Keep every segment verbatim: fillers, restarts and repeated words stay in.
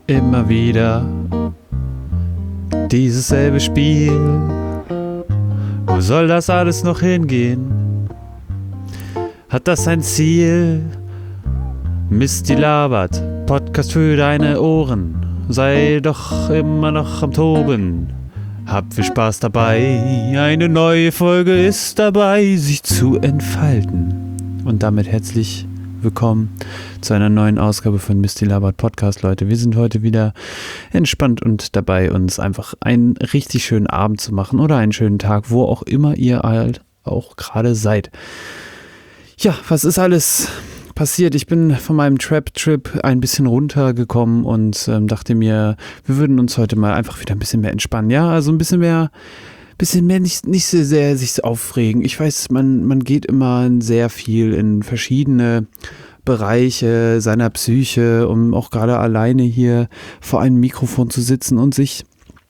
Immer wieder dieses selbe Spiel. Wo soll das alles noch hingehen? Hat das ein Ziel? Misty labert, Podcast für deine Ohren. Sei doch immer noch am Toben. Hab viel Spaß dabei. Eine neue Folge ist dabei, sich zu entfalten. Und damit herzlich willkommen zu einer neuen Ausgabe von Misty labert Podcast, Leute. Wir sind heute wieder entspannt und dabei, uns einfach einen richtig schönen Abend zu machen oder einen schönen Tag, wo auch immer ihr halt auch gerade seid. Ja, was ist alles passiert? Ich bin von meinem Trap-Trip ein bisschen runtergekommen und ähm, dachte mir, wir würden uns heute mal einfach wieder ein bisschen mehr entspannen. Ja, also ein bisschen mehr, bisschen mehr nicht, nicht so sehr sich aufregen. Ich weiß, man, man geht immer sehr viel in verschiedene Bereiche seiner Psyche, um auch gerade alleine hier vor einem Mikrofon zu sitzen und sich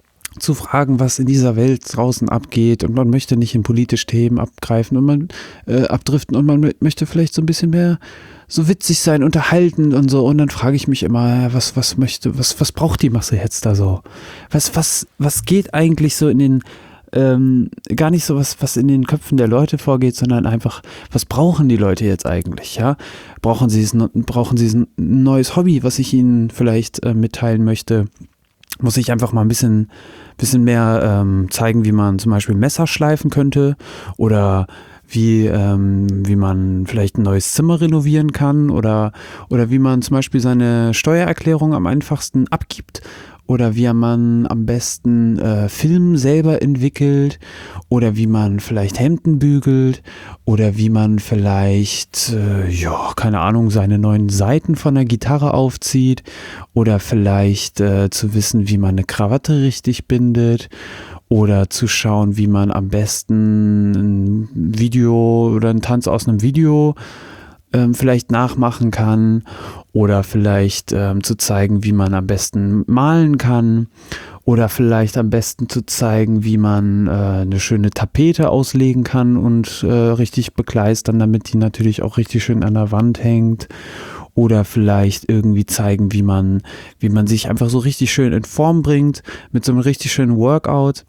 zu fragen, was in dieser Welt draußen abgeht, und man möchte nicht in politische Themen abgreifen und man äh, abdriften und man möchte vielleicht so ein bisschen mehr so witzig sein, unterhalten und so, und dann frage ich mich immer, was was möchte, was was braucht die Masse jetzt da so? Was was was geht eigentlich so in den ähm, gar nicht so was, was in den Köpfen der Leute vorgeht, sondern einfach, was brauchen die Leute jetzt eigentlich, ja? Brauchen sie es, brauchen sie ein neues Hobby, was ich ihnen vielleicht äh, mitteilen möchte? Muss ich einfach mal ein bisschen, bisschen mehr ähm, zeigen, wie man zum Beispiel Messer schleifen könnte oder wie, ähm, wie man vielleicht ein neues Zimmer renovieren kann oder, oder wie man zum Beispiel seine Steuererklärung am einfachsten abgibt oder wie man am besten äh, Film selber entwickelt oder wie man vielleicht Hemden bügelt oder wie man vielleicht, äh, ja, keine Ahnung, seine neuen Saiten von der Gitarre aufzieht oder vielleicht äh, zu wissen, wie man eine Krawatte richtig bindet oder zu schauen, wie man am besten ein Video oder einen Tanz aus einem Video ähm, vielleicht nachmachen kann oder vielleicht ähm, zu zeigen, wie man am besten malen kann oder vielleicht am besten zu zeigen, wie man äh, eine schöne Tapete auslegen kann und äh, richtig bekleistern, damit die natürlich auch richtig schön an der Wand hängt. Oder vielleicht irgendwie zeigen, wie man, wie man sich einfach so richtig schön in Form bringt mit so einem richtig schönen Workout.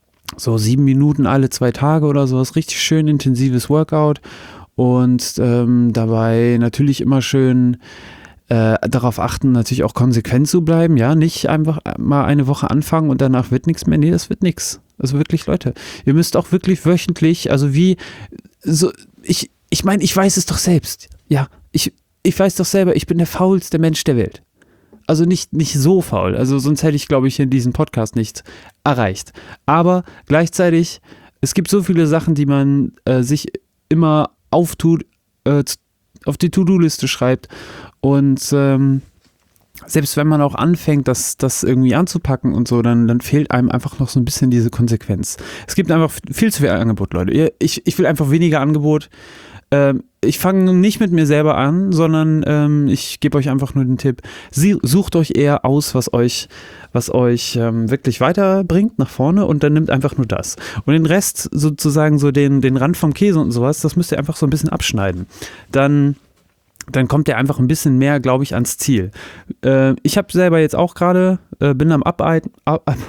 So sieben Minuten alle zwei Tage oder sowas. Richtig schön intensives Workout. Und ähm, dabei natürlich immer schön äh, darauf achten, natürlich auch konsequent zu bleiben. Ja, nicht einfach mal eine Woche anfangen und danach wird nichts mehr. Nee, das wird nichts. Also wirklich, Leute, ihr müsst auch wirklich wöchentlich, also wie, so, ich, ich meine, ich weiß es doch selbst. Ja, ich Ich weiß doch selber, ich bin der faulste Mensch der Welt. Also nicht, nicht so faul, also sonst hätte ich, glaube ich, in diesem Podcast nicht erreicht. Aber gleichzeitig, es gibt so viele Sachen, die man äh, sich immer auftut, äh, auf die To-Do-Liste schreibt. Und ähm, selbst wenn man auch anfängt, das, das irgendwie anzupacken und so, dann, dann fehlt einem einfach noch so ein bisschen diese Konsequenz. Es gibt einfach viel zu viel Angebot, Leute. Ich, ich will einfach weniger Angebot. Ich fange nicht mit mir selber an, sondern ähm, ich gebe euch einfach nur den Tipp, Sie, sucht euch eher aus, was euch, was euch ähm, wirklich weiterbringt nach vorne, und dann nimmt einfach nur das. Und den Rest, sozusagen so den, den Rand vom Käse und sowas, das müsst ihr einfach so ein bisschen abschneiden. Dann, dann kommt ihr einfach ein bisschen mehr, glaube ich, ans Ziel. Äh, ich habe selber jetzt auch gerade, äh, bin am Abarbeiten, ab, ab,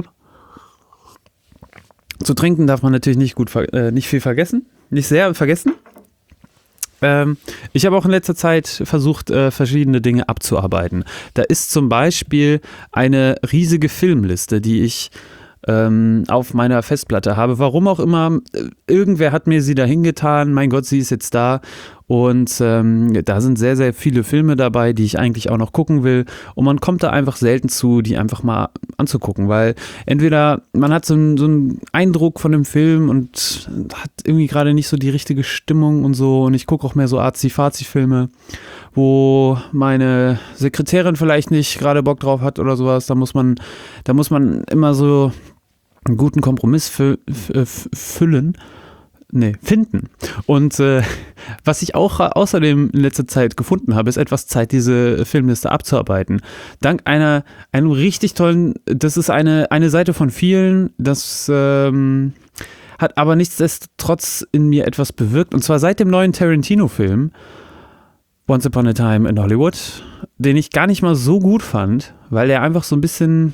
zu trinken darf man natürlich nicht gut, äh, nicht viel vergessen, nicht sehr vergessen. Ich habe auch in letzter Zeit versucht, äh, verschiedene Dinge abzuarbeiten. Da ist zum Beispiel eine riesige Filmliste, die ich ähm, auf meiner Festplatte habe. Warum auch immer, irgendwer hat mir sie da hingetan. Mein Gott, sie ist jetzt da. Und ähm, da sind sehr, sehr viele Filme dabei, die ich eigentlich auch noch gucken will. Und man kommt da einfach selten zu, die einfach mal anzugucken, weil entweder man hat so, ein, so einen Eindruck von dem Film und hat irgendwie gerade nicht so die richtige Stimmung und so. Und ich gucke auch mehr so Arzi-Fazi-Filme, wo meine Sekretärin vielleicht nicht gerade Bock drauf hat oder sowas. Da muss man, da muss man immer so einen guten Kompromiss fü- fü- füllen. Nee, finden. Und äh, was ich auch außerdem in letzter Zeit gefunden habe, ist etwas Zeit, diese Filmliste abzuarbeiten. Dank einer, einem richtig tollen, das ist eine, eine Seite von vielen, das ähm, hat aber nichtsdestotrotz in mir etwas bewirkt. Und zwar seit dem neuen Tarantino-Film Once Upon a Time in Hollywood den ich gar nicht mal so gut fand, weil er einfach so ein bisschen,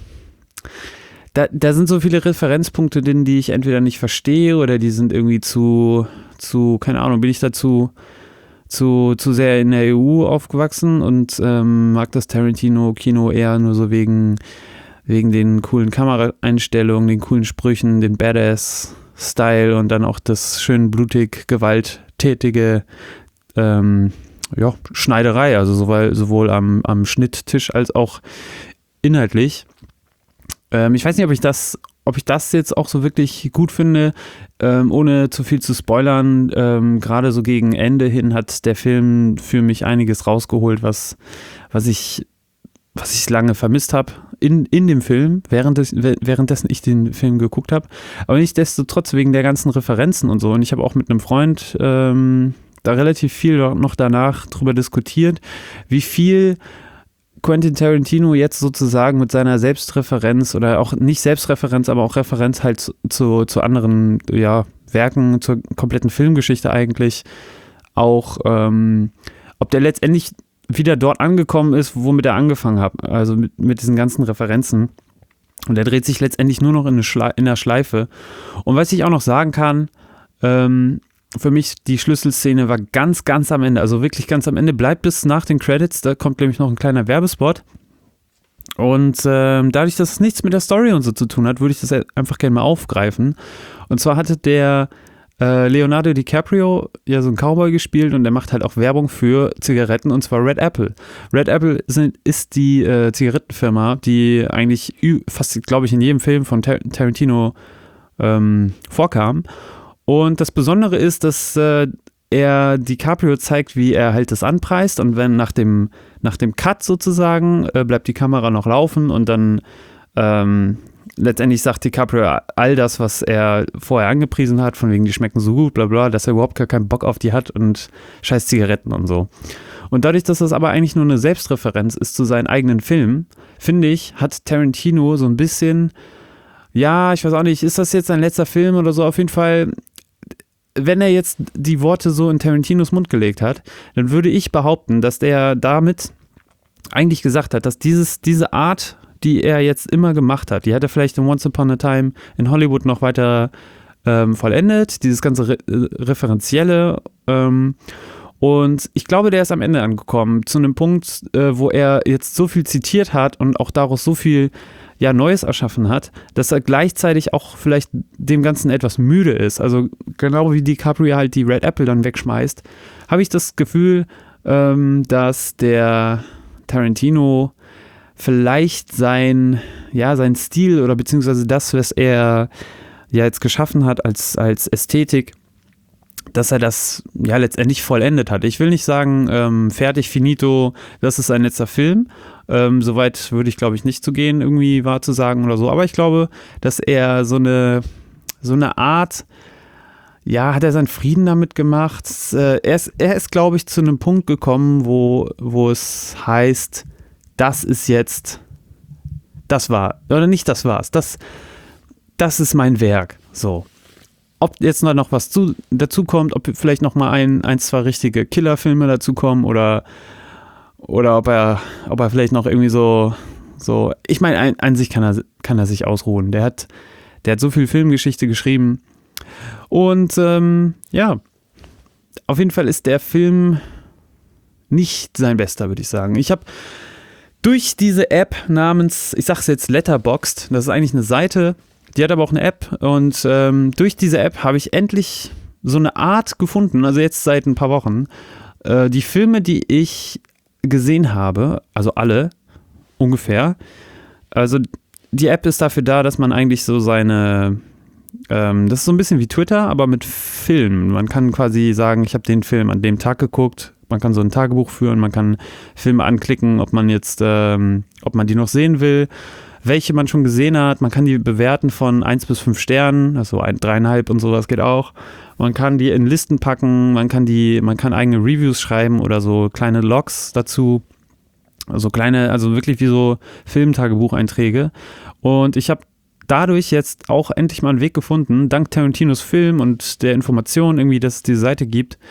da, da sind so viele Referenzpunkte drin, die ich entweder nicht verstehe oder die sind irgendwie zu, zu, keine Ahnung, bin ich dazu zu, zu sehr in der E U aufgewachsen und ähm, mag das Tarantino-Kino eher nur so wegen, wegen den coolen Kameraeinstellungen, den coolen Sprüchen, den Badass-Style und dann auch das schön blutig, gewalttätige ähm, ja, Schneiderei, also sowohl, sowohl am, am Schnitttisch als auch inhaltlich. Ähm, ich weiß nicht, ob ich das, ob ich das jetzt auch so wirklich gut finde, ähm, ohne zu viel zu spoilern. Ähm, gerade so gegen Ende hin hat der Film für mich einiges rausgeholt, was, was ich, was ich lange vermisst habe in, in dem Film, während des, währenddessen ich den Film geguckt habe. Aber nichtsdestotrotz wegen der ganzen Referenzen und so. Und ich habe auch mit einem Freund ähm, da relativ viel noch danach drüber diskutiert, wie viel Quentin Tarantino jetzt sozusagen mit seiner Selbstreferenz oder auch nicht Selbstreferenz, aber auch Referenz halt zu, zu, zu anderen ja, Werken, zur kompletten Filmgeschichte eigentlich auch, ähm, ob der letztendlich wieder dort angekommen ist, womit er angefangen hat, also mit, mit diesen ganzen Referenzen. Und er dreht sich letztendlich nur noch in, eine Schle- in der Schleife. Und was ich auch noch sagen kann, ähm, für mich die Schlüsselszene war ganz, ganz am Ende, also wirklich ganz am Ende, bleibt bis nach den Credits, da kommt nämlich noch ein kleiner Werbespot und ähm, dadurch, dass es nichts mit der Story und so zu tun hat, würde ich das einfach gerne mal aufgreifen. Und zwar hatte der äh, Leonardo DiCaprio ja so einen Cowboy gespielt und der macht halt auch Werbung für Zigaretten und zwar Red Apple. Red Apple sind, ist die äh, Zigarettenfirma, die eigentlich ü- fast, glaube ich, in jedem Film von Tar- Tarantino ähm, vorkam. Und das Besondere ist, dass äh, er DiCaprio zeigt, wie er halt das anpreist und wenn nach dem, nach dem Cut sozusagen äh, bleibt die Kamera noch laufen und dann ähm, letztendlich sagt DiCaprio all das, was er vorher angepriesen hat, von wegen die schmecken so gut, bla bla, dass er überhaupt gar keinen Bock auf die hat und scheiß Zigaretten und so. Und dadurch, dass das aber eigentlich nur eine Selbstreferenz ist zu seinen eigenen Filmen, finde ich, hat Tarantino so ein bisschen, ja, ich weiß auch nicht, ist das jetzt sein letzter Film oder so, auf jeden Fall, wenn er jetzt die Worte so in Tarantinos Mund gelegt hat, dann würde ich behaupten, dass der damit eigentlich gesagt hat, dass dieses, diese Art, die er jetzt immer gemacht hat, die hat er vielleicht in Once Upon a Time in Hollywood noch weiter ähm, vollendet, dieses ganze Re- Referenzielle ähm, und ich glaube, der ist am Ende angekommen, zu einem Punkt, äh, wo er jetzt so viel zitiert hat und auch daraus so viel ja, Neues erschaffen hat, dass er gleichzeitig auch vielleicht dem Ganzen etwas müde ist. Also genau wie DiCaprio halt die Red Apple dann wegschmeißt, habe ich das Gefühl, ähm, dass der Tarantino vielleicht sein, ja, sein Stil oder beziehungsweise das, was er ja jetzt geschaffen hat als, als Ästhetik, dass er das ja letztendlich vollendet hat. Ich will nicht sagen, ähm, fertig, finito, das ist sein letzter Film. Ähm, Soweit würde ich, glaube ich, nicht zu gehen, irgendwie wahr zu sagen oder so. Aber ich glaube, dass er so eine, so eine Art, ja, hat er seinen Frieden damit gemacht. Äh, er ist, er ist, glaube ich, zu einem Punkt gekommen, wo, wo es heißt, das ist jetzt, das war, oder nicht das war's, das, das ist mein Werk, so. Ob jetzt noch was zu, dazu kommt, ob vielleicht noch mal ein, ein, zwei richtige Killerfilme dazu kommen oder, oder ob er, ob er vielleicht noch irgendwie so, so ich meine, ein, an sich kann er, kann er sich ausruhen. Der hat, der hat so viel Filmgeschichte geschrieben und ähm, ja, auf jeden Fall ist der Film nicht sein bester, würde ich sagen. Ich habe durch diese App namens, ich sag's jetzt Letterboxd, das ist eigentlich eine Seite, die hat aber auch eine App und ähm, durch diese App habe ich endlich so eine Art gefunden, also jetzt seit ein paar Wochen, äh, die Filme, die ich gesehen habe, also alle ungefähr, also die App ist dafür da, dass man eigentlich so seine, ähm, das ist so ein bisschen wie Twitter, aber mit Filmen. Man kann quasi sagen, ich habe den Film an dem Tag geguckt, man kann so ein Tagebuch führen, man kann Filme anklicken, ob man jetzt, ähm, ob man die noch sehen will, welche man schon gesehen hat. Man kann die bewerten von eins bis fünf Sternen, also ein, dreieinhalb und sowas geht auch. Man kann die in Listen packen, man kann die, man kann eigene Reviews schreiben oder so kleine Logs dazu. Also kleine, also wirklich wie so Filmtagebucheinträge. Und ich habe dadurch jetzt auch endlich mal einen Weg gefunden, dank Tarantinos Film und der Information irgendwie, dass es diese Seite gibt,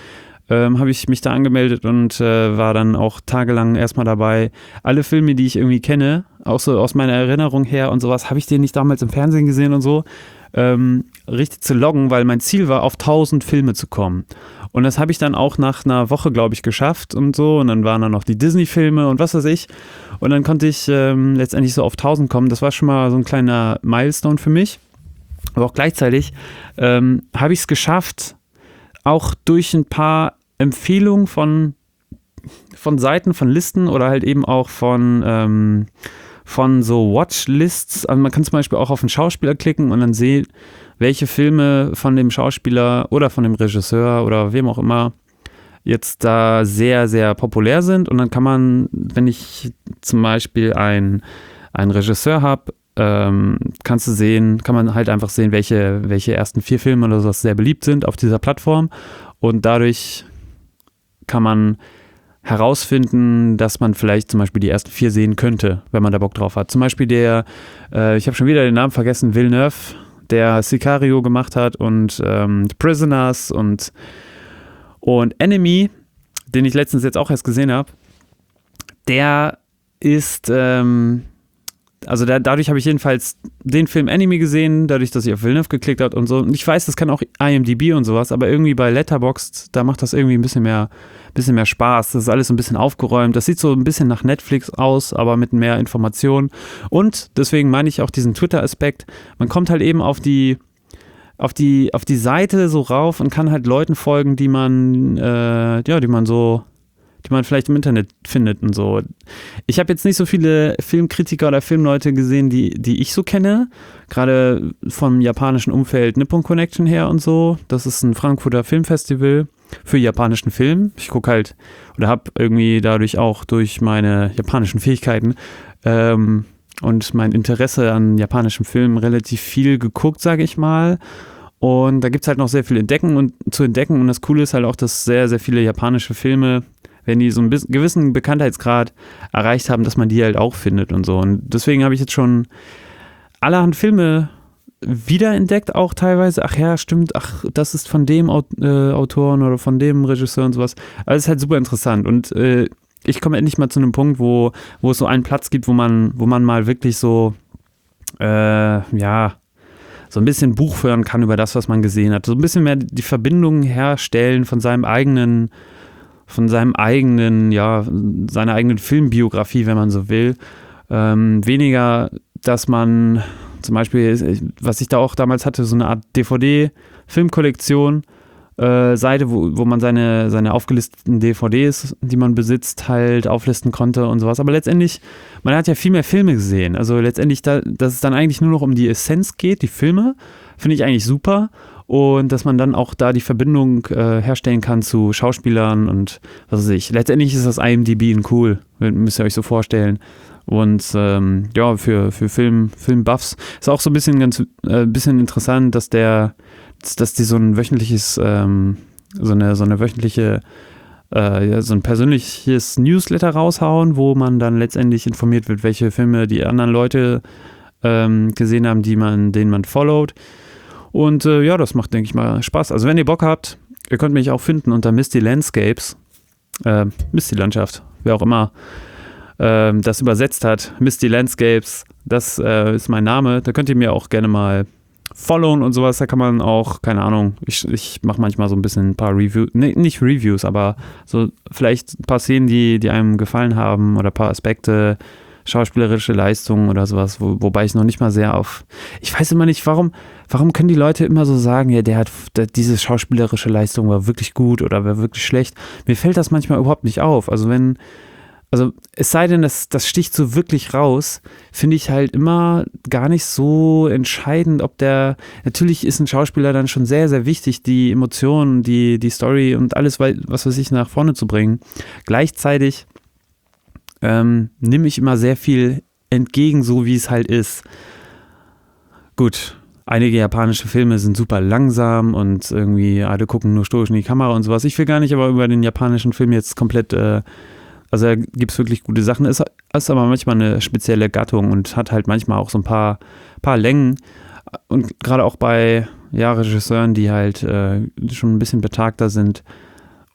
ähm, habe ich mich da angemeldet und äh, war dann auch tagelang erstmal dabei. Alle Filme, die ich irgendwie kenne, auch so aus meiner Erinnerung her und sowas, habe ich den nicht damals im Fernsehen gesehen und so, ähm, richtig zu loggen, weil mein Ziel war, auf tausend Filme zu kommen. Und das habe ich dann auch nach einer Woche, glaube ich, geschafft und so. Und dann waren dann noch die Disney-Filme und was weiß ich. Und dann konnte ich ähm, letztendlich so auf tausend kommen. Das war schon mal so ein kleiner Milestone für mich. Aber auch gleichzeitig ähm, habe ich es geschafft, auch durch ein paar Empfehlungen von, von Seiten, von Listen oder halt eben auch von, ähm, von so Watchlists. Also man kann zum Beispiel auch auf einen Schauspieler klicken und dann sehen, welche Filme von dem Schauspieler oder von dem Regisseur oder wem auch immer jetzt da sehr, sehr populär sind. Und dann kann man, wenn ich zum Beispiel einen, einen Regisseur habe, ähm, kannst du sehen, kann man halt einfach sehen, welche, welche ersten vier Filme oder sowas sehr beliebt sind auf dieser Plattform. Und dadurch kann man herausfinden, dass man vielleicht zum Beispiel die ersten vier sehen könnte, wenn man da Bock drauf hat. Zum Beispiel der, äh, ich habe schon wieder den Namen vergessen, Villeneuve, der Sicario gemacht hat und ähm, Prisoners und, und Enemy, den ich letztens jetzt auch erst gesehen habe, der ist, ähm, also da, dadurch habe ich jedenfalls den Film Enemy gesehen, dadurch, dass ich auf Villeneuve geklickt habe und so. Und ich weiß, das kann auch I M D B und sowas, aber irgendwie bei Letterboxd, da macht das irgendwie ein bisschen mehr, bisschen mehr Spaß. Das ist alles so ein bisschen aufgeräumt. Das sieht so ein bisschen nach Netflix aus, aber mit mehr Informationen. Und deswegen meine ich auch diesen Twitter-Aspekt. Man kommt halt eben auf die, auf die, auf die Seite so rauf und kann halt Leuten folgen, die man, äh, ja, die man so, die man vielleicht im Internet findet und so. Ich habe jetzt nicht so viele Filmkritiker oder Filmleute gesehen, die, die ich so kenne, gerade vom japanischen Umfeld Nippon Connection her und so. Das ist ein Frankfurter Filmfestival für japanischen Film. Ich gucke halt oder habe irgendwie dadurch auch durch meine japanischen Fähigkeiten ähm, und mein Interesse an japanischen Filmen relativ viel geguckt, sage ich mal. Und da gibt es halt noch sehr viel entdecken und zu entdecken. Und das Coole ist halt auch, dass sehr, sehr viele japanische Filme, wenn die so einen gewissen Bekanntheitsgrad erreicht haben, dass man die halt auch findet und so. Und deswegen habe ich jetzt schon allerhand Filme wiederentdeckt, auch teilweise. Ach ja, stimmt, ach, das ist von dem äh, Autoren oder von dem Regisseur und sowas. Also es ist halt super interessant. Und äh, ich komme endlich mal zu einem Punkt, wo, wo es so einen Platz gibt, wo man, wo man mal wirklich so, äh, ja, so ein bisschen Buch führen kann über das, was man gesehen hat. So ein bisschen mehr die Verbindung herstellen von seinem eigenen von seinem eigenen, ja, seiner eigenen Filmbiografie, wenn man so will. Ähm, weniger, dass man zum Beispiel, was ich da auch damals hatte, so eine Art D V D-Filmkollektion, äh, Seite, wo, wo man seine, seine aufgelisteten D V Ds, die man besitzt, halt auflisten konnte und sowas. Aber letztendlich, man hat ja viel mehr Filme gesehen. Also letztendlich, da, dass es dann eigentlich nur noch um die Essenz geht, die Filme, finde ich eigentlich super. Und dass man dann auch da die Verbindung äh, herstellen kann zu Schauspielern und was weiß ich. Letztendlich ist das I M D B cool, müsst ihr euch so vorstellen. Und ähm, ja, für, für Film, Filmbuffs ist auch so ein bisschen ganz äh, bisschen interessant, dass der, dass die so ein wöchentliches, ähm, so eine, so eine wöchentliche, äh, ja, so ein persönliches Newsletter raushauen, wo man dann letztendlich informiert wird, welche Filme die anderen Leute ähm, gesehen haben, die man, denen man followt. Und äh, ja, das macht, denke ich mal, Spaß. Also wenn ihr Bock habt, ihr könnt mich auch finden unter Misty Landscapes. Äh, Misty Landschaft, wer auch immer äh, das übersetzt hat. Misty Landscapes, das äh, ist mein Name. Da könnt ihr mir auch gerne mal followen und sowas. Da kann man auch, keine Ahnung, ich, ich mache manchmal so ein bisschen ein paar Reviews, nee, nicht Reviews, aber so vielleicht ein paar Szenen, die, die einem gefallen haben oder ein paar Aspekte, schauspielerische Leistungen oder sowas, wo, wobei ich noch nicht mal sehr auf, ich weiß immer nicht, warum, warum können die Leute immer so sagen, ja, der hat, der, diese schauspielerische Leistung war wirklich gut oder war wirklich schlecht. Mir fällt das manchmal überhaupt nicht auf. Also wenn, also es sei denn, das, das sticht so wirklich raus, finde ich halt immer gar nicht so entscheidend, ob der, natürlich ist ein Schauspieler dann schon sehr, sehr wichtig, die Emotionen, die, die Story und alles, was weiß ich, nach vorne zu bringen. Gleichzeitig Ähm, nehme ich immer sehr viel entgegen, so wie es halt ist. Gut, einige japanische Filme sind super langsam und irgendwie alle gucken nur stoisch in die Kamera und sowas. Ich will gar nicht aber über den japanischen Film jetzt komplett, äh, also da gibt es wirklich gute Sachen. Es ist aber manchmal eine spezielle Gattung und hat halt manchmal auch so ein paar, paar Längen. Und gerade auch bei ja, Regisseuren, die halt äh, schon ein bisschen betagter sind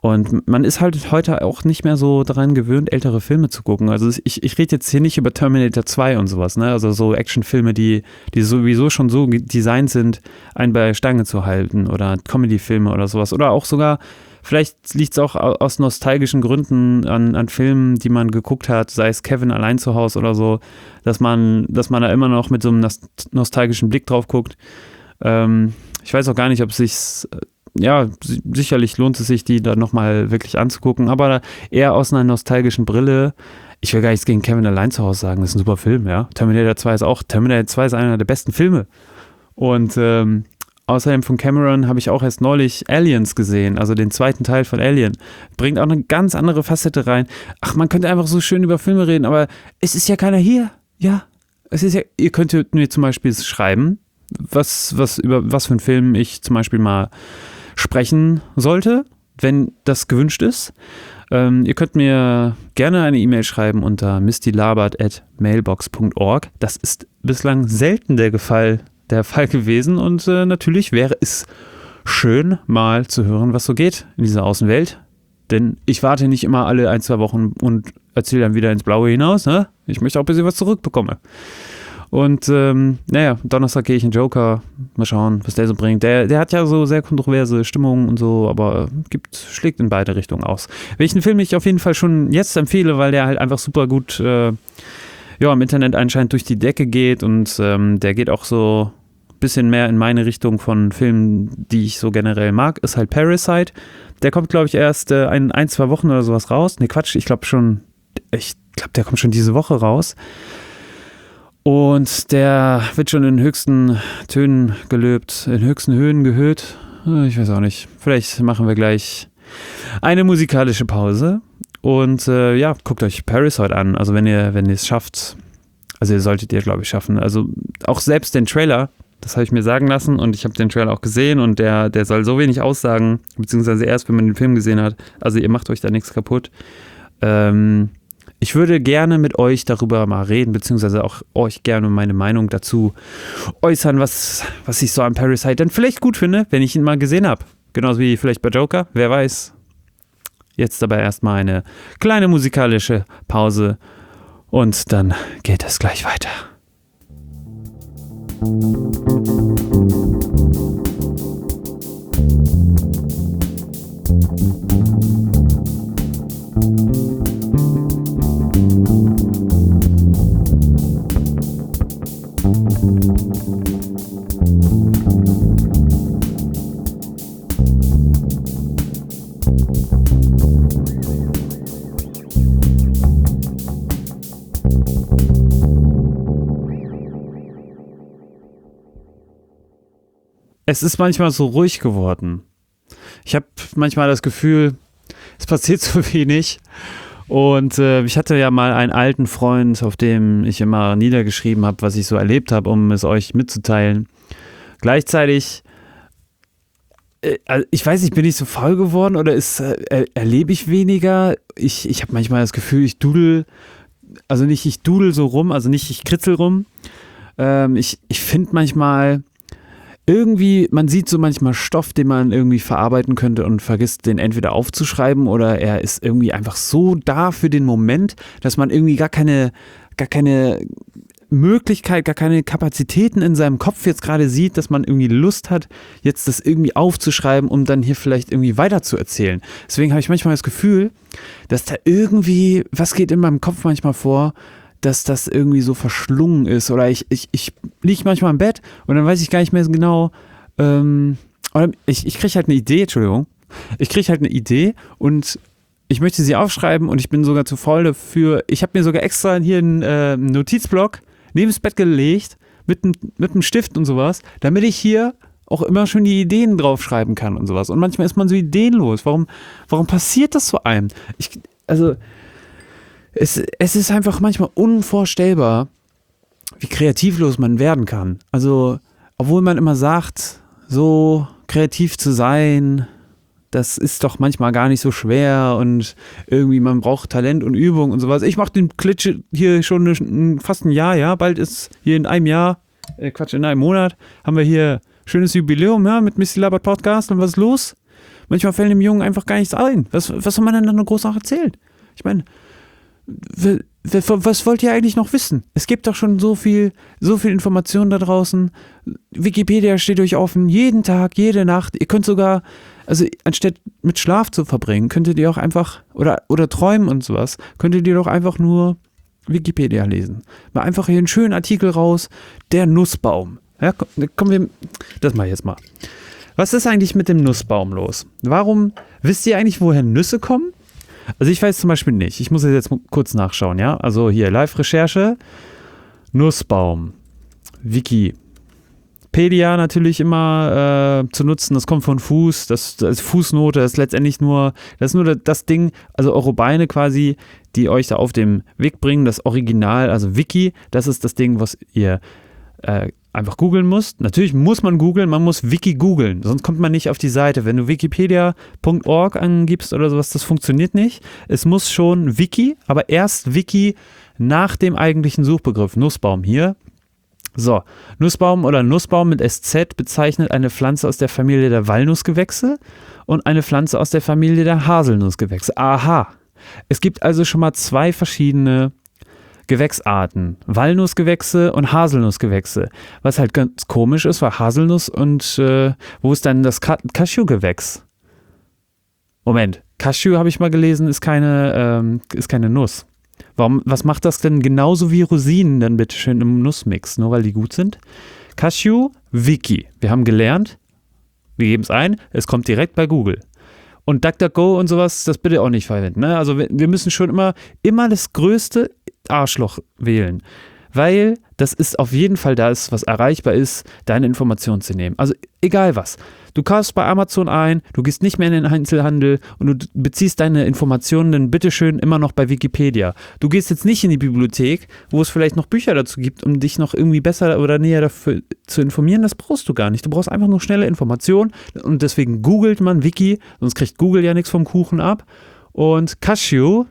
Und man ist halt heute auch nicht mehr so daran gewöhnt, ältere Filme zu gucken. Also ich, ich rede jetzt hier nicht über Terminator zwei und sowas, ne? Also so Actionfilme, die, die sowieso schon so designt sind, einen bei Stange zu halten, oder Comedyfilme oder sowas. Oder auch sogar, vielleicht liegt es auch aus nostalgischen Gründen an, an Filmen, die man geguckt hat, sei es Kevin allein zu Hause oder so, dass man, dass man da immer noch mit so einem nostalgischen Blick drauf guckt. Ähm, ich weiß auch gar nicht, ob es sich ja, sicherlich lohnt es sich, die da nochmal wirklich anzugucken, aber eher aus einer nostalgischen Brille. Ich will gar nichts gegen Kevin allein zu Hause sagen, das ist ein super Film, ja. Terminator zwei ist auch, Terminator zwei ist einer der besten Filme. Und ähm, außerdem von Cameron habe ich auch erst neulich Aliens gesehen, also den zweiten Teil von Alien. Bringt auch eine ganz andere Facette rein. Ach, man könnte einfach so schön über Filme reden, aber es ist ja keiner hier, ja. Es ist ja, ihr könntet mir zum Beispiel schreiben, was, was, über was für einen Film ich zum Beispiel mal sprechen sollte, wenn das gewünscht ist. Ähm, ihr könnt mir gerne eine E-Mail schreiben unter mistylabert at mailbox punkt org. Das ist bislang selten der Fall, der Fall gewesen und äh, natürlich wäre es schön, mal zu hören, was so geht in dieser Außenwelt. Denn ich warte nicht immer alle ein, zwei Wochen und erzähle dann wieder ins Blaue hinaus. Ne? Ich möchte auch ein bisschen was zurückbekommen. Und ähm, naja, Donnerstag gehe ich in Joker, mal schauen, was der so bringt. Der, der hat ja so sehr kontroverse Stimmungen und so, aber gibt, schlägt in beide Richtungen aus. Welchen Film ich auf jeden Fall schon jetzt empfehle, weil der halt einfach super gut äh, ja, im Internet anscheinend durch die Decke geht und ähm, der geht auch so ein bisschen mehr in meine Richtung von Filmen, die ich so generell mag, ist halt Parasite. Der kommt, glaube ich, erst äh, ein, ein, zwei Wochen oder sowas raus. Ne, Quatsch, ich glaube schon, ich glaube, der kommt schon diese Woche raus. Und der wird schon in höchsten Tönen gelöbt, in höchsten Höhen gehört. Ich weiß auch nicht. Vielleicht machen wir gleich eine musikalische Pause. Und äh, ja, guckt euch Parasite an. Also wenn ihr, wenn ihr es schafft, also ihr solltet ihr, glaube ich, schaffen. Also auch selbst den Trailer, das habe ich mir sagen lassen und ich habe den Trailer auch gesehen und der, der soll so wenig aussagen, beziehungsweise erst, wenn man den Film gesehen hat. Also ihr macht euch da nichts kaputt. Ähm... Ich würde gerne mit euch darüber mal reden, beziehungsweise auch euch gerne meine Meinung dazu äußern, was, was ich so an Parasite dann vielleicht gut finde, wenn ich ihn mal gesehen habe. Genauso wie vielleicht bei Joker, wer weiß. Jetzt aber erstmal eine kleine musikalische Pause und dann geht es gleich weiter. Es ist manchmal so ruhig geworden. Ich habe manchmal das Gefühl, es passiert so wenig. Und äh, ich hatte ja mal einen alten Freund, auf dem ich immer niedergeschrieben habe, was ich so erlebt habe, um es euch mitzuteilen. Gleichzeitig, äh, ich weiß nicht, bin ich so faul geworden oder ist, äh, erlebe ich weniger? Ich, ich habe manchmal das Gefühl, ich dudel, also nicht ich dudel so rum, also nicht ich kritzel rum. Ähm, ich ich finde manchmal irgendwie, man sieht so manchmal Stoff, den man irgendwie verarbeiten könnte und vergisst, den entweder aufzuschreiben oder er ist irgendwie einfach so da für den Moment, dass man irgendwie gar keine, gar keine Möglichkeit, gar keine Kapazitäten in seinem Kopf jetzt gerade sieht, dass man irgendwie Lust hat, jetzt das irgendwie aufzuschreiben, um dann hier vielleicht irgendwie weiter zu erzählen. Deswegen habe ich manchmal das Gefühl, dass da irgendwie, was geht in meinem Kopf manchmal vor, dass das irgendwie so verschlungen ist oder ich, ich, ich liege manchmal im Bett und dann weiß ich gar nicht mehr so genau, ähm, oder ich, ich kriege halt eine Idee, Entschuldigung, ich kriege halt eine Idee und ich möchte sie aufschreiben und ich bin sogar zu faul dafür, ich habe mir sogar extra hier einen äh, Notizblock neben das Bett gelegt mit, mit einem Stift und sowas, damit ich hier auch immer schon die Ideen draufschreiben kann und sowas und manchmal ist man so ideenlos, warum, warum passiert das so einem? Ich, also Es, es ist einfach manchmal unvorstellbar, wie kreativlos man werden kann. Also, obwohl man immer sagt, so kreativ zu sein, das ist doch manchmal gar nicht so schwer und irgendwie man braucht Talent und Übung und sowas. Ich mache den Klitsch hier schon eine, fast ein Jahr, ja, bald ist hier in einem Jahr, äh Quatsch, in einem Monat haben wir hier schönes Jubiläum, ja, mit Misty Labert Podcast und was ist los? Manchmal fällt dem Jungen einfach gar nichts ein. Was, was soll man denn dann noch groß erzählen? Ich meine, was wollt ihr eigentlich noch wissen? Es gibt doch schon so viel, so viel Informationen da draußen. Wikipedia steht euch offen, jeden Tag, jede Nacht. Ihr könnt sogar, also anstatt mit Schlaf zu verbringen, könntet ihr auch einfach, oder, oder träumen und sowas, könntet ihr doch einfach nur Wikipedia lesen. Mal einfach hier einen schönen Artikel raus, der Nussbaum. Ja, kommen wir, das mal jetzt mal. Was ist eigentlich mit dem Nussbaum los? Warum, wisst ihr eigentlich, woher Nüsse kommen? Also ich weiß zum Beispiel nicht. Ich muss jetzt kurz nachschauen, ja? Also hier, Live-Recherche, Nussbaum, Wikipedia natürlich immer äh, zu nutzen. Das kommt von Fuß, das, das ist Fußnote, das ist letztendlich nur, das ist nur das Ding, also eure Beine quasi, die euch da auf den Weg bringen, das Original, also Wiki, das ist das Ding, was ihr äh, einfach googeln musst. Natürlich muss man googeln, man muss Wiki googeln, sonst kommt man nicht auf die Seite. Wenn du wikipedia punkt org angibst oder sowas, das funktioniert nicht. Es muss schon Wiki, aber erst Wiki nach dem eigentlichen Suchbegriff. Nussbaum hier. So, Nussbaum oder Nussbaum mit S Z bezeichnet eine Pflanze aus der Familie der Walnussgewächse und eine Pflanze aus der Familie der Haselnussgewächse. Aha, es gibt also schon mal zwei verschiedene Gewächsarten, Walnussgewächse und Haselnussgewächse. Was halt ganz komisch ist, war Haselnuss und äh, wo ist dann das Ka- Cashew-Gewächs? Moment, Cashew habe ich mal gelesen, ist keine, ähm, ist keine Nuss. Warum, was macht das denn genauso wie Rosinen dann bitteschön im Nussmix, nur weil die gut sind? Cashew, Wiki. Wir haben gelernt, wir geben es ein, es kommt direkt bei Google. Und DuckDuckGo und sowas, das bitte auch nicht verwenden. Ne? Also wir, wir müssen schon immer, immer das größte Arschloch wählen, weil das ist auf jeden Fall das, was erreichbar ist, deine Informationen zu nehmen. Also egal was. Du kaufst bei Amazon ein, du gehst nicht mehr in den Einzelhandel und du beziehst deine Informationen dann bitteschön immer noch bei Wikipedia. Du gehst jetzt nicht in die Bibliothek, wo es vielleicht noch Bücher dazu gibt, um dich noch irgendwie besser oder näher dafür zu informieren. Das brauchst du gar nicht. Du brauchst einfach nur schnelle Informationen und deswegen googelt man Wiki, sonst kriegt Google ja nichts vom Kuchen ab. Und Cashew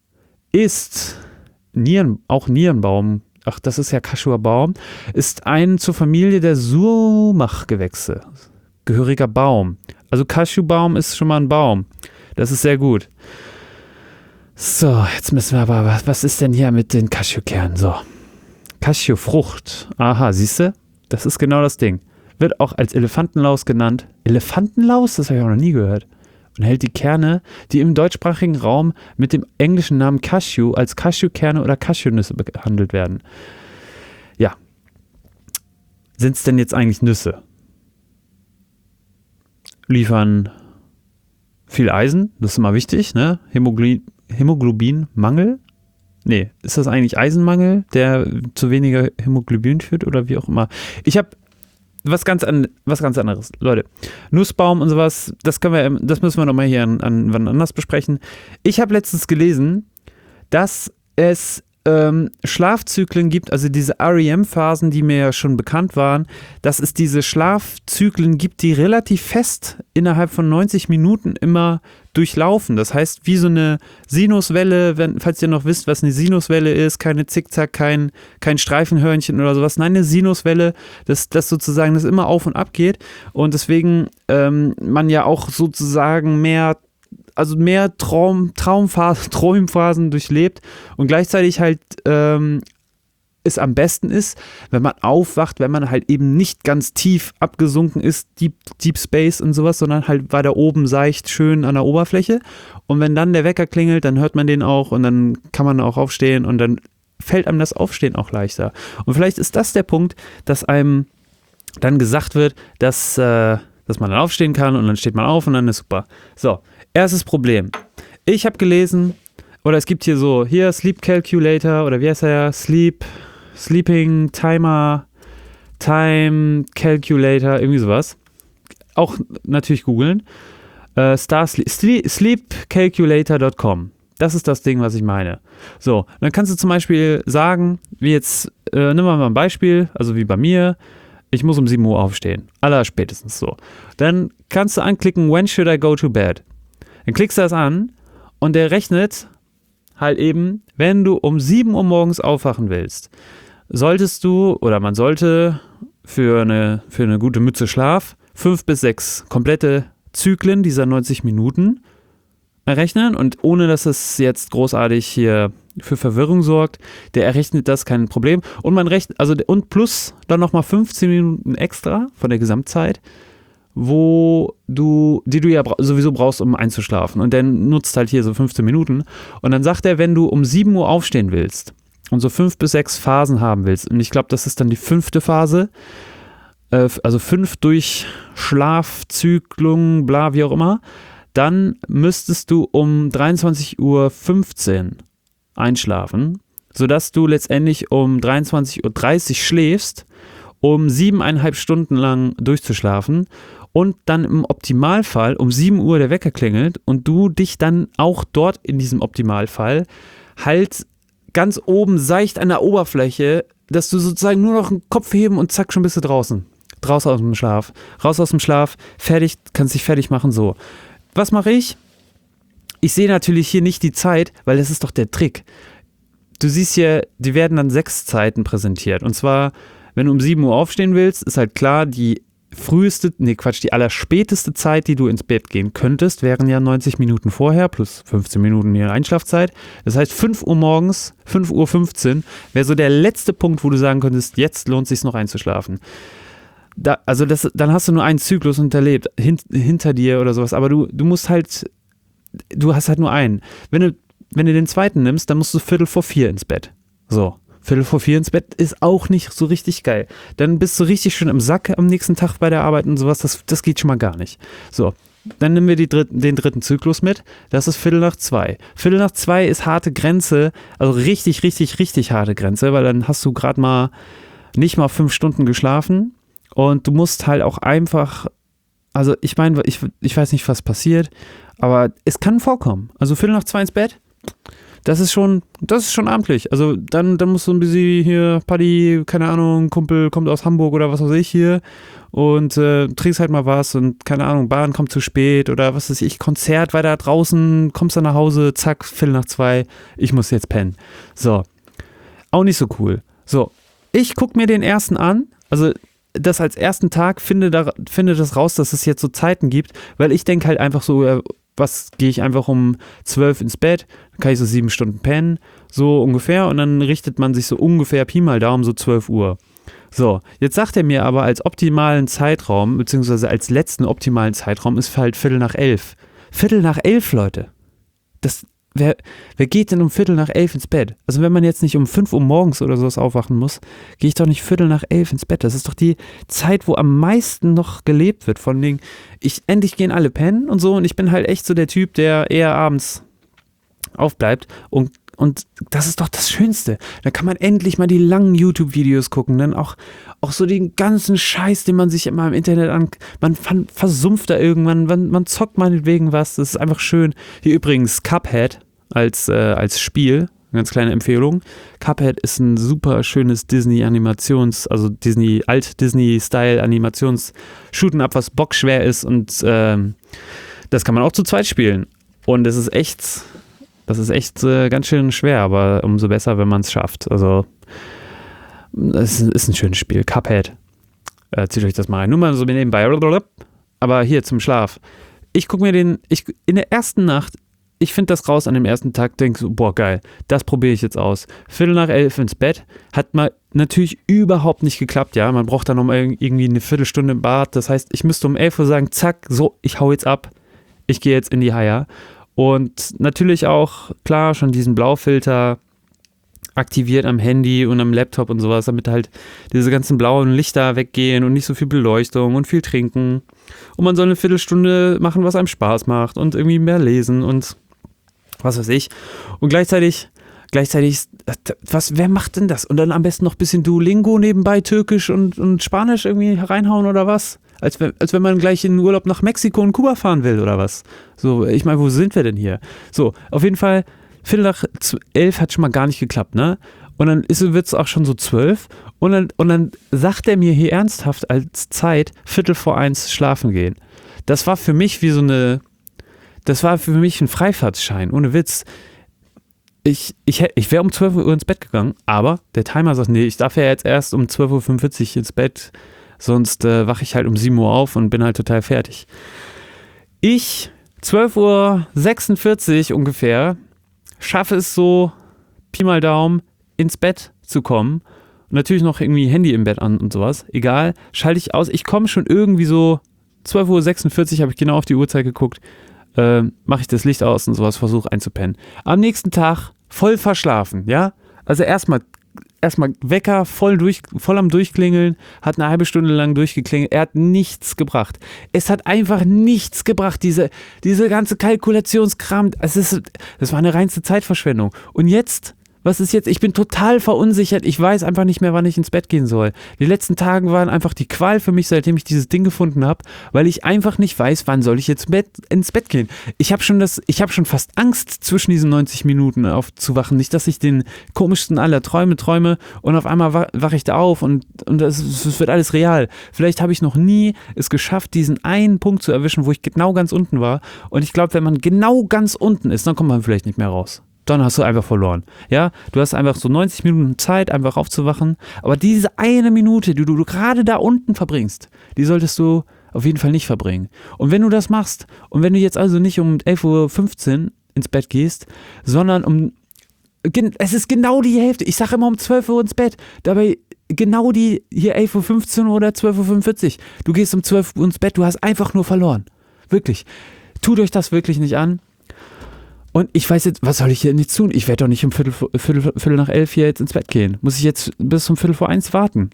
ist Nieren, auch Nierenbaum, ach, das ist ja Cashewer Baum, ist ein zur Familie der Sumach-Gewächse gehöriger Baum. Also Cashewbaum ist schon mal ein Baum. Das ist sehr gut. So, jetzt müssen wir aber, was, was ist denn hier mit den Cashewkernen? So, Cashewfrucht. Aha, siehst du? Das ist genau das Ding. Wird auch als Elefantenlaus genannt. Elefantenlaus? Das habe ich auch noch nie gehört. Und hält die Kerne, die im deutschsprachigen Raum mit dem englischen Namen Cashew als Cashewkerne oder Cashewnüsse behandelt werden. Ja. Sind es denn jetzt eigentlich Nüsse? Liefern viel Eisen, das ist immer wichtig, ne? Hämoglobin, Hämoglobinmangel? Nee, ist das eigentlich Eisenmangel, der zu weniger Hämoglobin führt oder wie auch immer? Ich habe was ganz, an, was ganz anderes, Leute. Nussbaum und sowas, das können wir, das müssen wir nochmal hier an, an wann anders besprechen. Ich habe letztens gelesen, dass es ähm, Schlafzyklen gibt, also diese R E M-Phasen, die mir ja schon bekannt waren, dass es diese Schlafzyklen gibt, die relativ fest innerhalb von neunzig Minuten immer durchlaufen. Das heißt, wie so eine Sinuswelle, wenn, falls ihr noch wisst, was eine Sinuswelle ist, keine Zickzack, kein, kein Streifenhörnchen oder sowas. Nein, eine Sinuswelle, das, das sozusagen das immer auf und ab geht und deswegen ähm, man ja auch sozusagen mehr also mehr Traum, Traumphasen, Träumphasen durchlebt und gleichzeitig halt ähm, es am besten ist, wenn man aufwacht, wenn man halt eben nicht ganz tief abgesunken ist, Deep, Deep Space und sowas, sondern halt weiter oben seicht, schön an der Oberfläche. Und wenn dann der Wecker klingelt, dann hört man den auch und dann kann man auch aufstehen und dann fällt einem das Aufstehen auch leichter. Und vielleicht ist das der Punkt, dass einem dann gesagt wird, dass, äh, dass man dann aufstehen kann und dann steht man auf und dann ist super. So, erstes Problem. Ich habe gelesen, oder es gibt hier so, hier Sleep Calculator oder wie heißt er, Sleep, Sleeping Timer, Time Calculator, irgendwie sowas. Auch natürlich googeln. Äh, Star Sleep, sleep calculator dot com. Das ist das Ding, was ich meine. So, dann kannst du zum Beispiel sagen, wie jetzt, äh, nimm mal ein Beispiel, also wie bei mir, ich muss um sieben Uhr aufstehen. Aller spätestens so. Dann kannst du anklicken, when should I go to bed? Dann klickst du das an und der rechnet halt eben, wenn du um sieben Uhr morgens aufwachen willst, solltest du, oder man sollte für eine, für eine gute Mütze Schlaf, fünf bis sechs komplette Schlafzyklen dieser neunzig Minuten errechnen und ohne, dass es jetzt großartig hier für Verwirrung sorgt, der errechnet das, kein Problem. Und man rechnet, also und plus dann nochmal fünfzehn Minuten extra von der Gesamtzeit, wo du, die du ja bra- sowieso brauchst, um einzuschlafen. Und der nutzt halt hier so fünfzehn Minuten. Und dann sagt er, wenn du um sieben Uhr aufstehen willst und so fünf bis sechs Phasen haben willst, und ich glaube, das ist dann die fünfte Phase, äh, also fünf durch Schlafzyklung, bla, wie auch immer, dann müsstest du um dreiundzwanzig Uhr fünfzehn einschlafen, sodass du letztendlich um dreiundzwanzig Uhr dreißig schläfst, um siebeneinhalb Stunden lang durchzuschlafen und dann im Optimalfall um sieben Uhr der Wecker klingelt und du dich dann auch dort in diesem Optimalfall halt ganz oben seicht an der Oberfläche, dass du sozusagen nur noch einen Kopf heben und zack, schon bist du draußen. Draußen aus dem Schlaf. Raus aus dem Schlaf, fertig, kannst dich fertig machen, so. Was mache ich? Ich sehe natürlich hier nicht die Zeit, weil das ist doch der Trick. Du siehst hier, die werden dann sechs Zeiten präsentiert. Und zwar, wenn du um sieben Uhr aufstehen willst, ist halt klar, die früheste, nee Quatsch, die allerspäteste Zeit, die du ins Bett gehen könntest, wären ja neunzig Minuten vorher plus fünfzehn Minuten ihre Einschlafzeit. Das heißt, fünf Uhr morgens, fünf Uhr fünfzehn wäre so der letzte Punkt, wo du sagen könntest, jetzt lohnt es sich noch einzuschlafen. Da, also das, dann hast du nur einen Zyklus unterlebt, hin, hinter dir oder sowas, aber du, du musst halt, du hast halt nur einen. Wenn du, wenn du den zweiten nimmst, dann musst du Viertel vor vier ins Bett. So. Viertel vor vier ins Bett ist auch nicht so richtig geil. Dann bist du richtig schön im Sack am nächsten Tag bei der Arbeit und sowas. Das, das geht schon mal gar nicht. So, dann nehmen wir die dritten, den dritten Zyklus mit. Das ist Viertel nach zwei. Viertel nach zwei ist harte Grenze, also richtig, richtig, richtig harte Grenze, weil dann hast du gerade mal nicht mal fünf Stunden geschlafen und du musst halt auch einfach, also ich meine, ich, ich weiß nicht, was passiert, aber es kann vorkommen. Also Viertel nach zwei ins Bett, Das ist schon, das ist schon amtlich. Also dann, dann musst du ein bisschen hier, Paddy, keine Ahnung, Kumpel kommt aus Hamburg oder was weiß ich hier und äh, trinkst halt mal was und keine Ahnung, Bahn kommt zu spät oder was weiß ich, Konzert weiter draußen, kommst dann nach Hause, zack, Viertel nach zwei, ich muss jetzt pennen. So, auch nicht so cool. So, ich guck mir den ersten an, also das als ersten Tag, finde, da, finde das raus, dass es jetzt so Zeiten gibt, weil ich denke halt einfach so, äh, was, gehe ich einfach um zwölf ins Bett, dann kann ich so sieben Stunden pennen, so ungefähr, und dann richtet man sich so ungefähr Pi mal Daumen so zwölf Uhr. So, jetzt sagt er mir aber, als optimalen Zeitraum, beziehungsweise als letzten optimalen Zeitraum ist halt Viertel nach elf. Viertel nach elf, Leute. Das, wer, wer geht denn um Viertel nach elf ins Bett? Also wenn man jetzt nicht um fünf Uhr morgens oder sowas aufwachen muss, gehe ich doch nicht Viertel nach elf ins Bett. Das ist doch die Zeit, wo am meisten noch gelebt wird. Von denen, ich, endlich gehen alle pennen und so, und ich bin halt echt so der Typ, der eher abends aufbleibt, und Und das ist doch das Schönste. Da kann man endlich mal die langen YouTube-Videos gucken. Dann auch, auch so den ganzen Scheiß, den man sich immer im Internet an... Man versumpft da irgendwann, man, man zockt meinetwegen was. Das ist einfach schön. Hier übrigens Cuphead als, äh, als Spiel. Eine ganz kleine Empfehlung. Cuphead ist ein super schönes Disney-Animations-, also Disney, Alt-Disney-Style-Animations-Shooten-Up, was bockschwer ist. Und ähm, das kann man auch zu zweit spielen. Und es ist echt... Das ist echt äh, ganz schön schwer, aber umso besser, wenn man es schafft. Also, es ist, ist ein schönes Spiel. Cuphead. Äh, zieht euch das mal rein. Nur mal so nebenbei. Aber hier zum Schlaf. Ich gucke mir den, ich, in der ersten Nacht, ich finde das raus an dem ersten Tag, denke so, boah, geil, das probiere ich jetzt aus. Viertel nach elf ins Bett. Hat mal natürlich überhaupt nicht geklappt, ja. Man braucht dann noch mal irgendwie eine Viertelstunde im Bad. Das heißt, ich müsste um elf Uhr sagen, zack, so, ich hau jetzt ab. Ich gehe jetzt in die Haia. Und natürlich auch, klar, schon diesen Blaufilter aktiviert am Handy und am Laptop und sowas, damit halt diese ganzen blauen Lichter weggehen und nicht so viel Beleuchtung und viel trinken. Und man soll eine Viertelstunde machen, was einem Spaß macht und irgendwie mehr lesen und was weiß ich. Und gleichzeitig, gleichzeitig, was, wer macht denn das? Und dann am besten noch ein bisschen Duolingo nebenbei, Türkisch und, und Spanisch irgendwie reinhauen oder was? Als wenn, als wenn man gleich in den Urlaub nach Mexiko und Kuba fahren will oder was. So, ich meine, wo sind wir denn hier? So, auf jeden Fall, Viertel nach elf hat schon mal gar nicht geklappt, ne? Und dann wird es auch schon so zwölf. Und dann, und dann sagt er mir hier ernsthaft als Zeit, Viertel vor eins schlafen gehen. Das war für mich wie so eine, das war für mich ein Freifahrtschein, ohne Witz. Ich, ich, ich wäre um zwölf Uhr ins Bett gegangen, aber der Timer sagt, nee, ich darf ja jetzt erst um zwölf Uhr fünfundvierzig ins Bett. Sonst äh, wache ich halt um sieben Uhr auf und bin halt total fertig. Ich, zwölf Uhr sechsundvierzig ungefähr, schaffe es so, Pi mal Daumen, ins Bett zu kommen. Und natürlich noch irgendwie Handy im Bett an und sowas. Egal, schalte ich aus. Ich komme schon irgendwie so, zwölf Uhr sechsundvierzig habe ich genau auf die Uhrzeit geguckt, äh, mache ich das Licht aus und sowas, versuche einzupennen. Am nächsten Tag voll verschlafen, ja. Also erstmal erstmal Wecker voll, durch, voll am Durchklingeln, hat eine halbe Stunde lang durchgeklingelt, er hat nichts gebracht. Es hat einfach nichts gebracht, diese, diese ganze Kalkulationskram, es ist, das war eine reinste Zeitverschwendung. Und jetzt, was ist jetzt? Ich bin total verunsichert, ich weiß einfach nicht mehr, wann ich ins Bett gehen soll. Die letzten Tage waren einfach die Qual für mich, seitdem ich dieses Ding gefunden habe, weil ich einfach nicht weiß, wann soll ich jetzt Bett, ins Bett gehen. Ich habe schon das, ich habe schon fast Angst, zwischen diesen neunzig Minuten aufzuwachen. Nicht, dass ich den komischsten aller Träume träume und auf einmal wache wach ich da auf und, und das, das wird alles real. Vielleicht habe ich noch nie es geschafft, diesen einen Punkt zu erwischen, wo ich genau ganz unten war. Und ich glaube, wenn man genau ganz unten ist, dann kommt man vielleicht nicht mehr raus. Dann hast du einfach verloren. Ja, du hast einfach so neunzig Minuten Zeit, einfach aufzuwachen. Aber diese eine Minute, die du, du gerade da unten verbringst, die solltest du auf jeden Fall nicht verbringen. Und wenn du das machst, und wenn du jetzt also nicht um elf Uhr fünfzehn ins Bett gehst, sondern um, es ist genau die Hälfte. Ich sage immer um zwölf Uhr ins Bett. Dabei genau die, hier elf Uhr fünfzehn oder zwölf Uhr fünfundvierzig. Du gehst um zwölf Uhr ins Bett, du hast einfach nur verloren. Wirklich. Tut euch das wirklich nicht an. Und ich weiß jetzt, was soll ich hier jetzt tun? Ich werde doch nicht um Viertel, Viertel, Viertel nach elf hier jetzt ins Bett gehen. Muss ich jetzt bis um Viertel vor eins warten?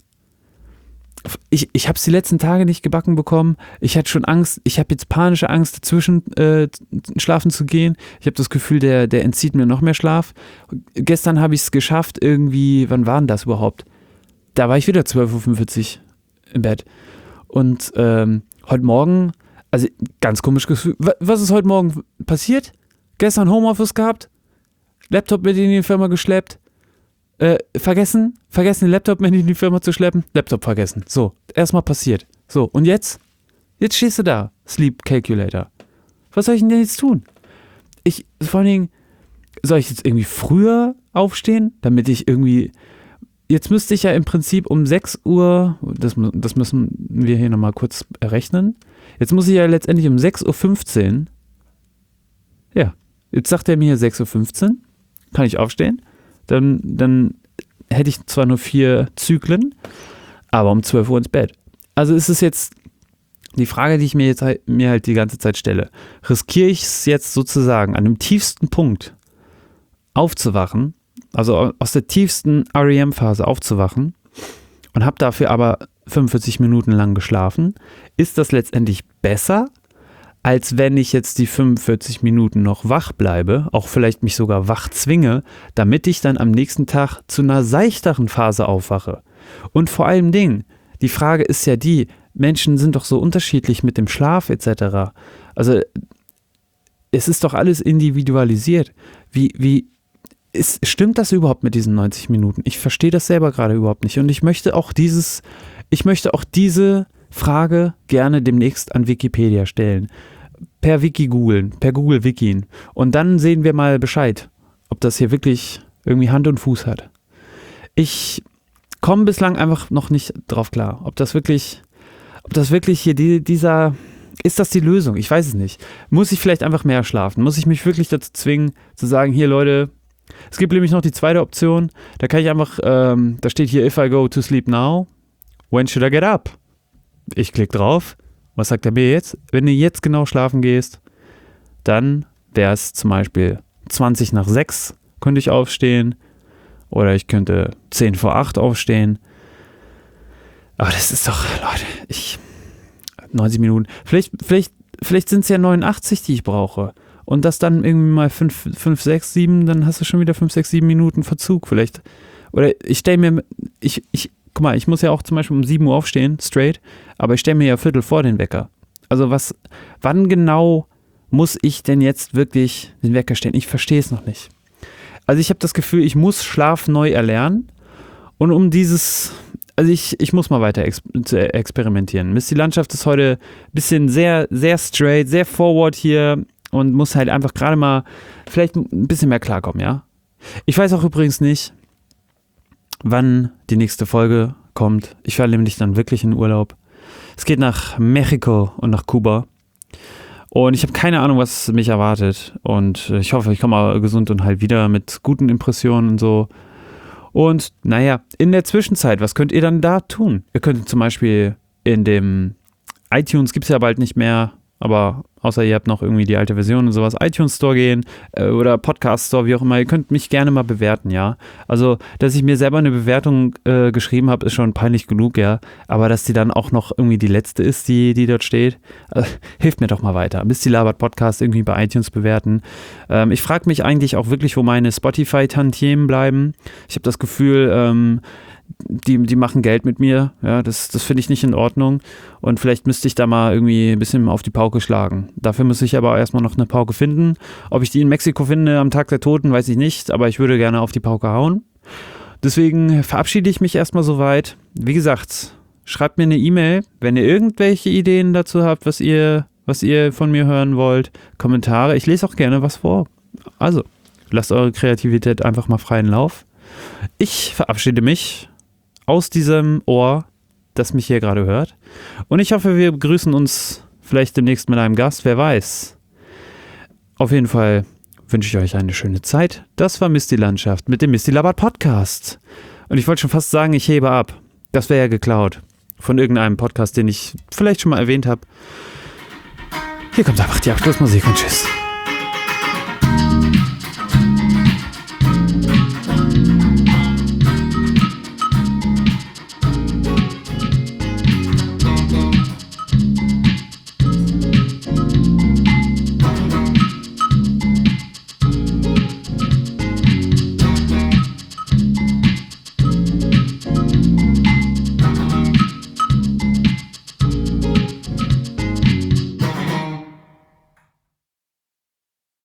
Ich, ich habe es die letzten Tage nicht gebacken bekommen. Ich hatte schon Angst. Ich habe jetzt panische Angst, dazwischen äh, schlafen zu gehen. Ich habe das Gefühl, der, der entzieht mir noch mehr Schlaf. Gestern habe ich es geschafft, irgendwie, wann war denn das überhaupt? Da war ich wieder zwölf Uhr fünfundvierzig im Bett. Und ähm, heute Morgen, also ganz komisch Gefühl. Was ist heute Morgen passiert? Gestern Homeoffice gehabt, Laptop mit in die Firma geschleppt, äh, vergessen, vergessen den Laptop mit in die Firma zu schleppen, Laptop vergessen. So, erstmal passiert. So, und jetzt? Jetzt stehst du da, Sleep Calculator. Was soll ich denn jetzt tun? Ich, vor allen Dingen, soll ich jetzt irgendwie früher aufstehen, damit ich irgendwie, jetzt müsste ich ja im Prinzip um sechs Uhr, das, das müssen wir hier nochmal kurz errechnen, jetzt muss ich ja letztendlich um sechs Uhr fünfzehn, ja, jetzt sagt er mir sechs Uhr fünfzehn, kann ich aufstehen, dann, dann hätte ich zwar nur vier Zyklen, aber um zwölf Uhr ins Bett. Also ist es jetzt die Frage, die ich mir jetzt halt, mir halt die ganze Zeit stelle. Riskiere ich es jetzt sozusagen an dem tiefsten Punkt aufzuwachen, also aus der tiefsten R E M-Phase aufzuwachen und habe dafür aber fünfundvierzig Minuten lang geschlafen? Ist das letztendlich besser, als wenn ich jetzt die fünfundvierzig Minuten noch wach bleibe, auch vielleicht mich sogar wach zwinge, damit ich dann am nächsten Tag zu einer seichteren Phase aufwache? Und vor allem Ding, die Frage ist ja die, Menschen sind doch so unterschiedlich mit dem Schlaf et cetera. Also es ist doch alles individualisiert. Wie, wie ist, stimmt das überhaupt mit diesen neunzig Minuten? Ich verstehe das selber gerade überhaupt nicht. Und ich möchte auch dieses, ich möchte auch diese Frage gerne demnächst an Wikipedia stellen. Per Wiki googeln, per Google Wikien. Und dann sehen wir mal Bescheid, ob das hier wirklich irgendwie Hand und Fuß hat. Ich komme bislang einfach noch nicht drauf klar, ob das wirklich, ob das wirklich hier die, dieser, ist das die Lösung? Ich weiß es nicht. Muss ich vielleicht einfach mehr schlafen? Muss ich mich wirklich dazu zwingen, zu sagen, hier Leute, es gibt nämlich noch die zweite Option, da kann ich einfach, ähm, da steht hier, if I go to sleep now, when should I get up? Ich klicke drauf. Was sagt er mir jetzt? Wenn du jetzt genau schlafen gehst, dann wäre es zum Beispiel zwanzig nach sechs könnte ich aufstehen oder ich könnte zehn vor acht aufstehen. Aber das ist doch, Leute, ich, neunzig Minuten. Vielleicht, vielleicht, vielleicht sind es ja neunundachtzig, die ich brauche. Und das dann irgendwie mal fünf, sechs, sieben, dann hast du schon wieder fünf, sechs, sieben Minuten Verzug vielleicht. Oder ich stelle mir, ich, ich, guck mal, ich muss ja auch zum Beispiel um sieben Uhr aufstehen, straight, aber ich stelle mir ja Viertel vor den Wecker. Also was, wann genau muss ich denn jetzt wirklich den Wecker stellen? Ich verstehe es noch nicht. Also ich habe das Gefühl, ich muss Schlaf neu erlernen und um dieses, also ich, ich muss mal weiter ex- experimentieren. Mist, die Landschaft ist heute ein bisschen sehr, sehr straight, sehr forward hier und muss halt einfach gerade mal vielleicht ein bisschen mehr klarkommen, ja? Ich weiß auch übrigens nicht, wann die nächste Folge kommt. Ich fahre nämlich dann wirklich in Urlaub. Es geht nach Mexiko und nach Kuba. Und ich habe keine Ahnung, was mich erwartet. Und ich hoffe, ich komme mal gesund und heil wieder mit guten Impressionen und so. Und naja, in der Zwischenzeit, was könnt ihr dann da tun? Ihr könnt zum Beispiel in dem iTunes, gibt es ja bald nicht mehr, aber außer ihr habt noch irgendwie die alte Version und sowas, iTunes Store gehen äh, oder Podcast Store, wie auch immer. Ihr könnt mich gerne mal bewerten, ja. Also, dass ich mir selber eine Bewertung äh, geschrieben habe, ist schon peinlich genug, ja. Aber dass die dann auch noch irgendwie die letzte ist, die, die dort steht, äh, hilft mir doch mal weiter. Misty Labert Podcast irgendwie bei iTunes bewerten. Ähm, ich frage mich eigentlich auch wirklich, wo meine Spotify-Tantiemen bleiben. Ich habe das Gefühl, ähm, Die, die machen Geld mit mir, ja, das, das finde ich nicht in Ordnung und vielleicht müsste ich da mal irgendwie ein bisschen auf die Pauke schlagen. Dafür muss ich aber erstmal noch eine Pauke finden. Ob ich die in Mexiko finde am Tag der Toten, weiß ich nicht, aber ich würde gerne auf die Pauke hauen. Deswegen verabschiede ich mich erstmal soweit. Wie gesagt, schreibt mir eine E-Mail, wenn ihr irgendwelche Ideen dazu habt, was ihr, was ihr von mir hören wollt. Kommentare, ich lese auch gerne was vor. Also, lasst eure Kreativität einfach mal freien Lauf. Ich verabschiede mich aus diesem Ohr, das mich hier gerade hört. Und ich hoffe, wir begrüßen uns vielleicht demnächst mit einem Gast, wer weiß. Auf jeden Fall wünsche ich euch eine schöne Zeit. Das war Misty Landschaft mit dem Misty Labert Podcast. Und ich wollte schon fast sagen, ich hebe ab. Das wäre ja geklaut. Von irgendeinem Podcast, den ich vielleicht schon mal erwähnt habe. Hier kommt einfach die Abschlussmusik und tschüss.